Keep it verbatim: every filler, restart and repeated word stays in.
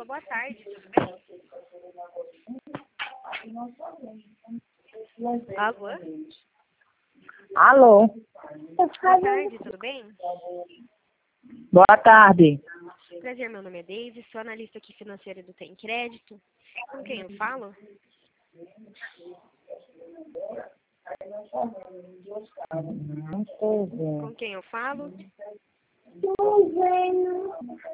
Alô, boa tarde, tudo bem? Alô? Alô? Boa tarde, tudo bem? Boa tarde. Prazer, meu nome é Daisy, sou analista aqui financeira do Tem Crédito. Com quem eu falo? Não sei ver. Com quem eu falo?